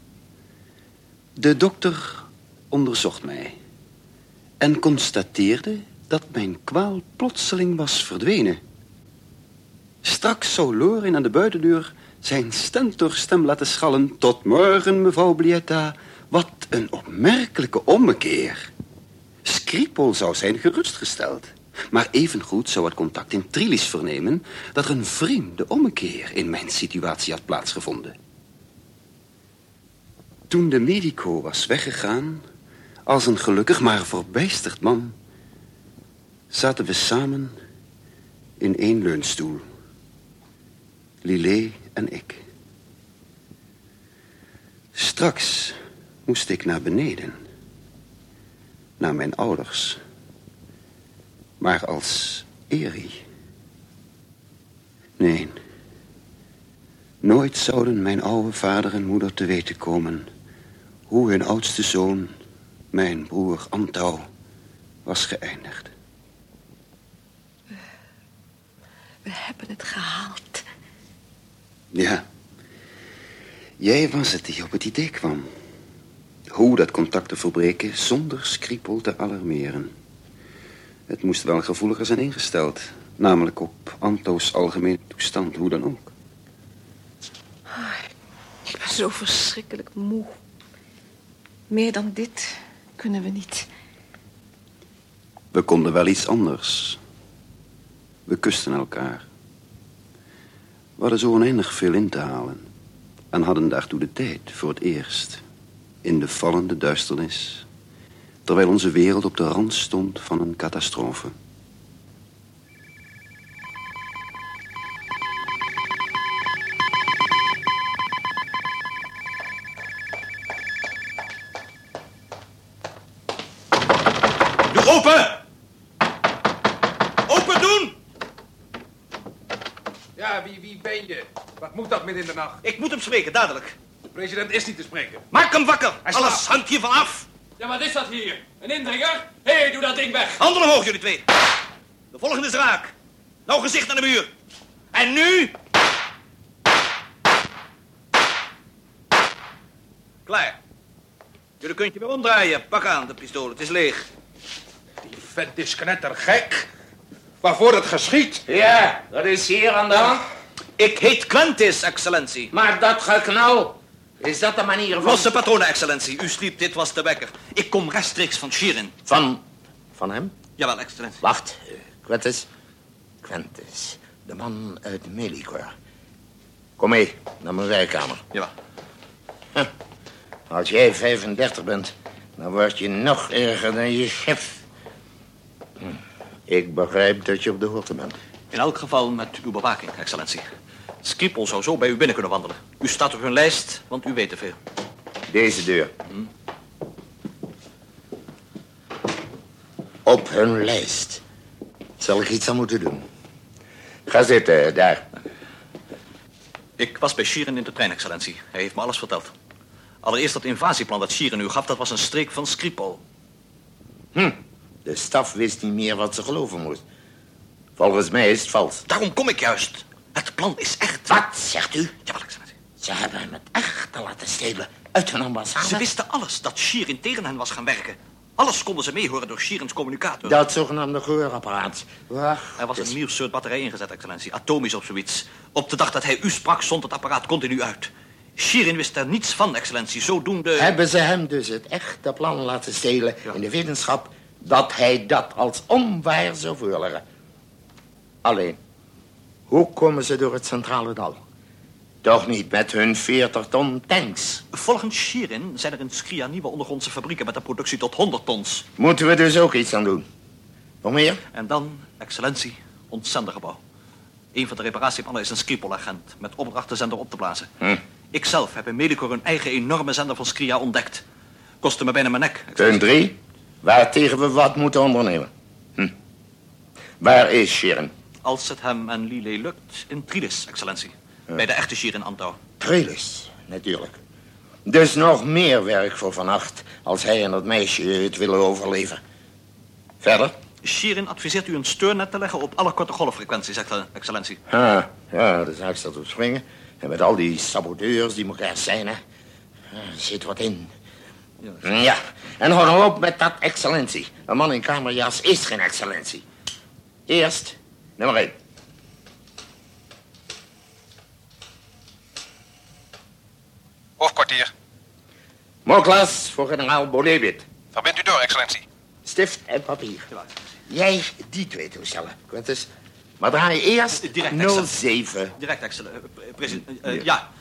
De dokter onderzocht mij en constateerde dat mijn kwaal plotseling was verdwenen. Straks zou Lorin aan de buitendeur zijn stentorstem laten schallen. Tot morgen, mevrouw Blieta. Wat een opmerkelijke ommekeer. Skripal zou zijn gerustgesteld. Maar evengoed zou het contact in Trilis vernemen dat er een vreemde ommekeer in mijn situatie had plaatsgevonden. Toen de medico was weggegaan, als een gelukkig maar verbijsterd man, zaten we samen in één leunstoel. Lillet en ik. Straks moest ik naar beneden, naar mijn ouders. Maar als Eri. Nee. Nooit zouden mijn oude vader en moeder te weten komen hoe hun oudste zoon, mijn broer Antouw, was geëindigd. We, we hebben het gehaald. Ja. Jij was het die op het idee kwam. Hoe dat contact te verbreken zonder Skripal te alarmeren. Het moest wel gevoeliger zijn ingesteld. Namelijk op Antouws algemene toestand, hoe dan ook. Oh, ik ben zo verschrikkelijk moe. Meer dan dit kunnen we niet. We konden wel iets anders. We kusten elkaar. We hadden zo oneindig veel in te halen. En hadden daartoe de tijd voor het eerst. In de vallende duisternis. Terwijl onze wereld op de rand stond van een catastrofe. Doe open! Open doen! Ja, wie, wie ben je? Wat moet dat midden in de nacht? Ik moet hem spreken, dadelijk. De president is niet te spreken. Maak hem wakker! Hij Alles slaapt. hangt hiervan af. Ja, wat is dat hier? Een indringer? Hé, hey, doe dat ding weg. Handen omhoog, jullie twee. De volgende is raak. Nou gezicht naar de muur. En nu... Klaar. Jullie kunt je weer omdraaien. Pak aan de pistool, het is leeg. Die vent is knettergek. Waarvoor het geschiet? Ja, dat is hier aan de hand. Ik heet Quentis, excellentie. Maar dat geknal, is dat de manier van... Losse patronen, excellentie. U sliep, dit was de wekker. Ik kom rechtstreeks van Shirin. Van... van hem? Jawel, excellentie. Wacht, uh, Quentis. Quentis, de man uit Melicore. Kom mee, naar mijn werkkamer. Ja. Huh. Als jij vijfendertig bent, dan word je nog erger dan je chef. Hm. Ik begrijp dat je op de hoogte bent. In elk geval met uw bewaking, excellentie. Skripal zou zo bij u binnen kunnen wandelen. U staat op hun lijst, want u weet te veel. Deze deur. Hm? Op hun lijst. Zal ik iets aan moeten doen? Ga zitten, daar. Ik was bij Shirin in de trein, excellentie. Hij heeft me alles verteld. Allereerst dat invasieplan dat Shirin u gaf, dat was een streek van Skripal. Hm, de staf wist niet meer wat ze geloven moest. Volgens mij is het vals. Daarom kom ik juist. Het plan is echt. Wat, zegt u? Jawel, excellentie. Ze hebben hem het echt te laten stelen uit hun ambassade. Ze wisten alles, dat Shirin tegen hen was gaan werken. Alles konden ze meehoren door Shirins communicator. Dat zogenaamde gehoorapparaat. Wacht. Er was een nieuw soort batterij ingezet, excellentie. Atomisch of zoiets. Op de dag dat hij u sprak, stond het apparaat continu uit. Shirin wist er niets van, excellentie. Zodoende... Hebben ze hem dus het echte plan laten stelen... Ja. in de wetenschap dat hij dat als onwaar zou voorleggen. Alleen, hoe komen ze door het centrale dal? Toch niet met hun veertig ton tanks. Volgens Shirin zijn er in Skria nieuwe ondergrondse fabrieken... met een productie tot honderd tons. Moeten we dus ook iets aan doen? Nog meer? En dan, excellentie, ons zendergebouw. Een van de reparatieplannen is een Skripal-agent... met opdracht de zender op te blazen. Hm. Ikzelf heb in Melicore een eigen enorme zender van Skria ontdekt. Kostte me bijna mijn nek. Punt drie, waartegen we wat moeten ondernemen. Hm. Waar is Shirin? Als het hem en Lile lukt, in Trilis, excellentie. Ja. Bij de echte Shirin Antau. Trilis, natuurlijk. Dus nog meer werk voor vannacht... als hij en dat meisje het willen overleven. Verder? Shirin adviseert u een steurnet te leggen op alle korte golffrequenties, excellentie. Ah, ja, de zaak staat op springen. En met al die saboteurs die elkaar zijn, hè. Er zit wat in. Ja, ja. En hou nou op met dat excellentie. Een man in kamerjas is geen excellentie. Eerst, nummer één. Hoofdkwartier. Moklas voor generaal Bolebit. Verbind u door, excellentie. Stift en papier. Jij die twee toestellen, Quentis. Maar draai eerst direct nul zeven. Direct, excellentie. Uh, president, uh, ja. ja.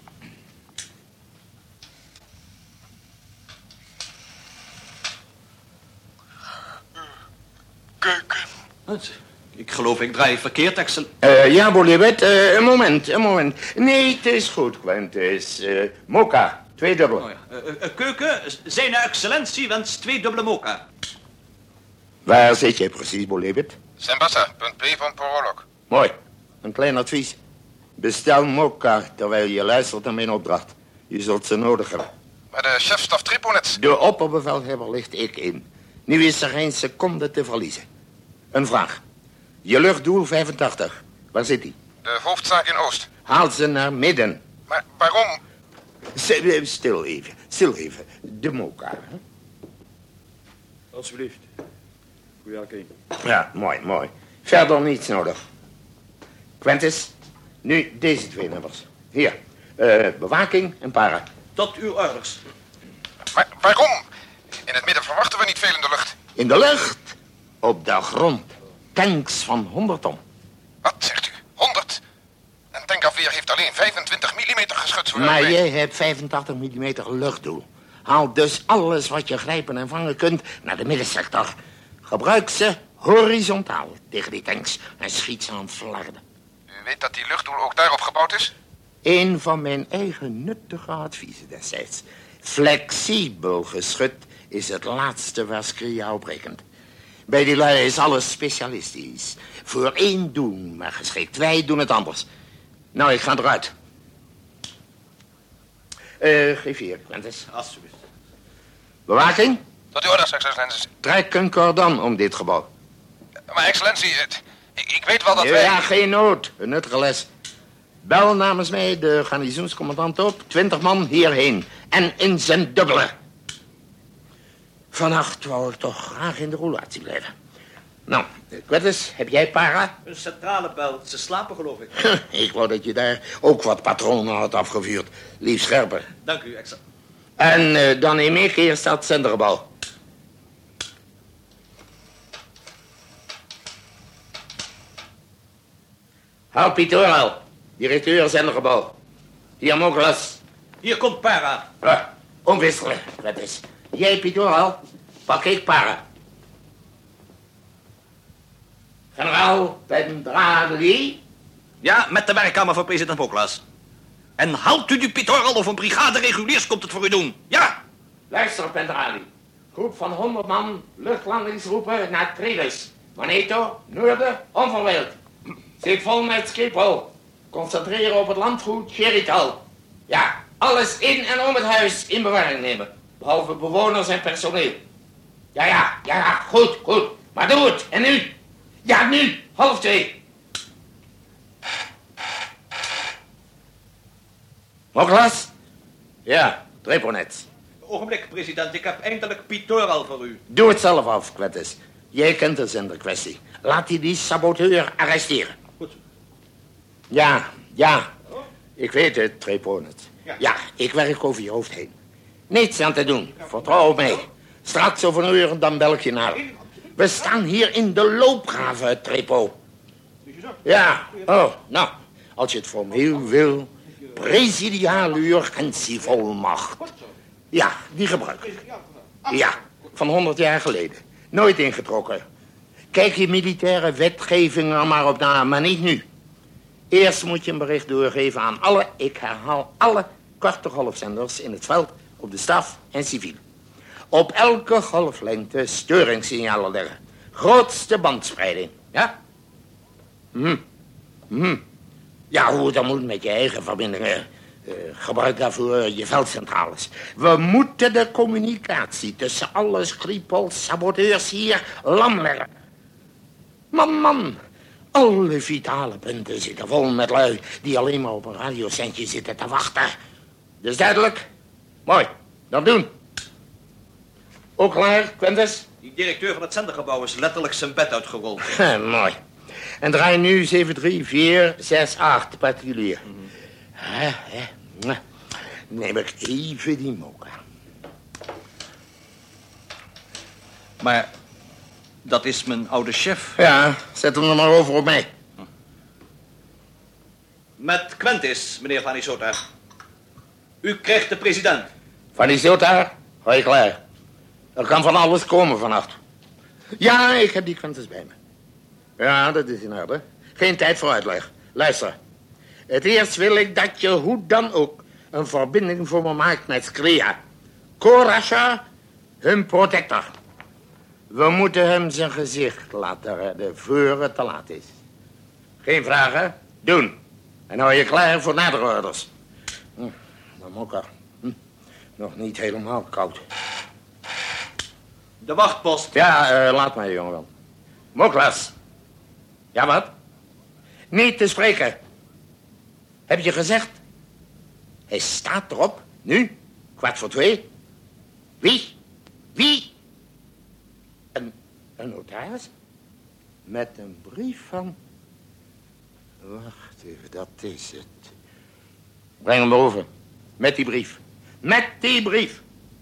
Keuken. Ik geloof ik draai verkeerd, excellentie. Uh, ja, Bolibet, uh, een moment, een moment. Nee, het is goed, Quentis. Uh, mocha, twee dubbel. Oh, ja. uh, uh, keuken, zijn excellentie wenst twee dubbele mocha. Waar zit jij precies, Bolibet? Sembassa, punt P van Porolok. Mooi. Een klein advies. Bestel mocha terwijl je luistert naar mijn opdracht. Je zult ze nodig hebben. Maar de chefstaf Triponets. De opperbevelhebber ligt ik in. Nu is er geen seconde te verliezen. Een vraag. Je luchtdoel vijfentachtig. Waar zit hij? De hoofdzaak in Oost. Haal ze naar midden. Maar waarom? Stil even, stil even. De mocha. Hè? Alsjeblieft. Goeie Alkeen. Ja, mooi, mooi. Verder niets nodig. Quentis, nu deze twee nummers. Hier, uh, bewaking en para. Tot uw orders. Maar waarom? In het midden verwachten we niet veel in de lucht. In de lucht? Op de grond. Tanks van honderd ton. Wat zegt u? honderd? Een tankafweer heeft alleen vijfentwintig millimeter geschut. Maar jij hebt vijfentachtig millimeter luchtdoel. Haal dus alles wat je grijpen en vangen kunt naar de middensector. Gebruik ze horizontaal tegen die tanks en schiet ze aan flarden. U weet dat die luchtdoel ook daarop gebouwd is? Een van mijn eigen nuttige adviezen destijds. Flexibel geschut is het laatste waar Skria op rekent. Bij die lui is alles specialistisch. Voor één doen, maar geschikt. Wij doen het anders. Nou, ik ga eruit. Uh, geef hier, Quentis. Alsjeblieft. Bewaking? Tot uw orders, excellentie. Trek een cordon om dit gebouw. Maar excellentie, het, ik, ik weet wel dat ja, wij... Ja, geen nood. Een nuttige les. Bel namens mij de garnizoenscommandant op. Twintig man hierheen. En in zijn dubbele. Vannacht wou ik toch graag in de roulatie blijven. Nou, Quettes, heb jij para? Een centrale bel. Ze slapen, geloof ik. Ik wou dat je daar ook wat patronen had afgevuurd. Lief scherper. Dank u, excel. En uh, dan neem ik eerst dat zendergebouw. Haal Pitoral, directeur zendergebouw. Hier Moklas. Hier komt para. Uh, omwisselen, Quettes. Jij Pitoral, pak ik para. Generaal Pendrali. Ja, met de werkkamer van president Moklas. En haalt u die Pitoral of een brigade reguliers komt het voor u doen. Ja! Luister, Pendrali. Groep van honderd man, luchtlandingsroepen naar Trilis. Maneto, Noorden, onverwijld. Zit vol met Schiphol. Concentreren op het landgoed Cherital. Ja, alles in en om het huis in bewaring nemen. Behalve bewoners en personeel. Ja, ja, ja, ja, goed, goed. Maar doe het. En nu? Ja, nu. Half twee. Moklas? Ja, Treponet. Ogenblik, president. Ik heb eindelijk Pitoral voor u. Doe het zelf af, Quettes. Jij kent de zenderkwestie. Laat hij die saboteur arresteren. Goed. Ja, ja. Ik weet het, Treponet. Ja. ja, ik werk over je hoofd heen. Niets aan te doen. Vertrouw op mij. Straks over een uur, dan bel ik je naar. We staan hier in de loopgraven, Trepo. Ja, oh, nou. Als je het formeel wil. Presidiale urgentievolmacht. Ja, die gebruik ik. Ja, van honderd jaar geleden. Nooit ingetrokken. Kijk je militaire wetgeving er maar op na, maar niet nu. Eerst moet je een bericht doorgeven aan alle, ik herhaal, alle korte golfzenders in het veld, op de staf en civiel. Op elke golflengte störingssignalen leggen. Grootste bandspreiding, ja? Hm. Hm. Ja, hoe het dan moet met je eigen verbindingen. Uh, gebruik daarvoor je veldcentrales. We moeten de communicatie tussen alle Schiphol saboteurs hier lam leggen. Man, man. Alle vitale punten zitten vol met lui die alleen maar op een radiocentje zitten te wachten. Dus duidelijk? Mooi. Dan doen. Ook klaar, Quentis? Die directeur van het zendergebouw is letterlijk zijn bed uitgerold. Mooi. En draai nu zeven drie vier zes acht particulier. Mm-hmm. He, he. Neem ik even die mocha. Maar dat is mijn oude chef. Ja, zet hem er maar over op mij. Met Quentis, meneer Van Isota. U krijgt de president. Van Isota, ga je klaar. Er kan van alles komen vannacht. Ja, ik heb die Quentis bij me. Ja, dat is in orde. Geen tijd voor uitleg. Luister. Het eerst wil ik dat je hoe dan ook een verbinding voor me maakt met Skria. Korasha, hun protector. We moeten hem zijn gezicht laten redden voor het te laat is. Geen vragen? Doen. En hou je klaar voor nadere orders. Hm, dan ook al. Hm, nog niet helemaal koud. De wachtpost. Ja, uh, laat maar, jongen. Moklas. Ja, wat? Niet te spreken. Heb je gezegd? Hij staat erop. Nu? Kwart voor twee. Wie? Wie? Een, een notaris? Met een brief van... Wacht even, dat is het. Breng hem boven. Met die brief. Met die brief.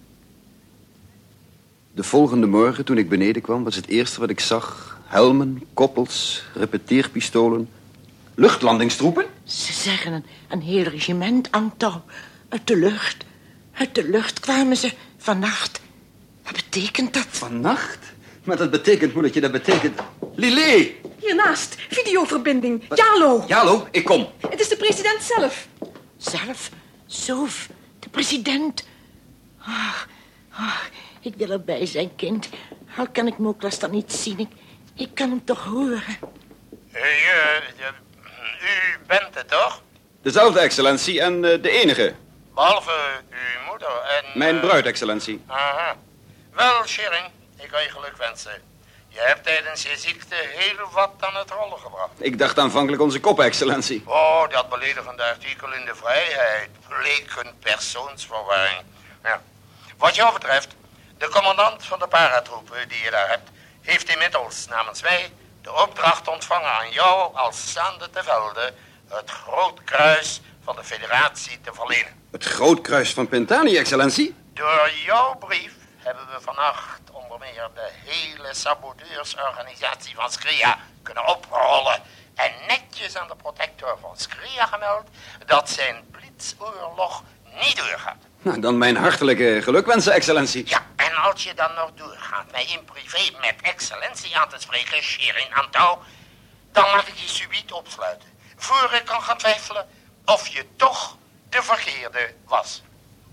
De volgende morgen, toen ik beneden kwam, was het eerste wat ik zag... helmen, koppels, repeteerpistolen, luchtlandingstroepen. Ze zeggen een, een heel regiment aan touw. Uit de lucht. Uit de lucht kwamen ze vannacht. Wat betekent dat? Vannacht? Maar dat betekent, moedertje, dat betekent... Lilé! Hiernaast, videoverbinding. Jalo. Jalo, ik kom. Het is de president zelf. Zelf? Sof, de president. Ach, ach, ik wil erbij zijn, kind. Al kan ik Moklas dan niet zien. Ik, ik kan hem toch horen. Uh, uh, u bent het toch? Dezelfde, excellentie, en uh, de enige. Behalve uw moeder en... Mijn uh... bruid, excellentie. Aha. Wel, Schering, ik kan je geluk wensen. Je hebt tijdens je ziekte heel wat aan het rollen gebracht. Ik dacht aanvankelijk onze kop, excellentie. Oh, dat beledigende artikel in de Vrijheid bleek een persoonsverwarring. Ja. Wat jou betreft, De commandant van de paratroepen die je daar hebt, heeft inmiddels namens mij de opdracht ontvangen aan jou als staande te velde het Groot Kruis van de Federatie te verlenen. Het Grootkruis van Pentani, excellentie? Door jouw brief hebben we vannacht onder meer de hele saboteursorganisatie van Skria kunnen oprollen en netjes aan de protector van Skria gemeld dat zijn blitzoorlog niet doorgaat. Nou, dan mijn hartelijke gelukwensen, excellentie. Ja, en als je dan nog doorgaat mij in privé met excellentie aan te spreken, Shirin Antau, dan laat ik je subiet opsluiten, voor ik kan gaan twijfelen of je toch de verkeerde was.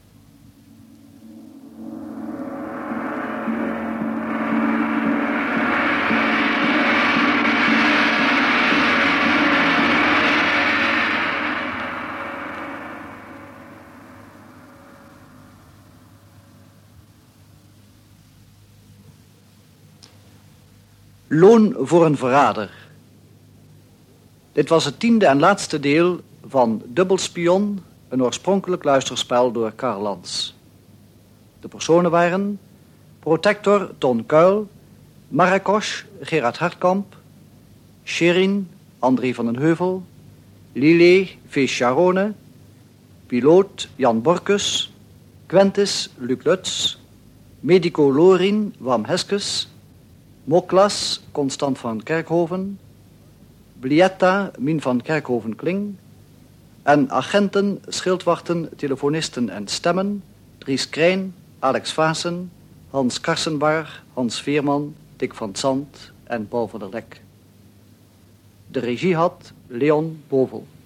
Loon voor een verrader. Dit was het tiende en laatste deel van Dubbelspion, een oorspronkelijk luisterspel door Karl Lans. De personen waren Protector Ton Kuil, Marrakesh Gerard Hartkamp, Shirin André van den Heuvel, Lillet Vees Charone, piloot Jan Borkus, Quentis Luc Lutz, medico Lorin Wam Heskes, Moklas Constant van Kerkhoven, Blietta Mien van Kerkhoven-Kling en agenten, schildwachten, telefonisten en stemmen Dries Krijn, Alex Vaassen, Hans Karsenbar, Hans Veerman, Dick van Zandt en Paul van der Lek. De regie had Leon Bovel.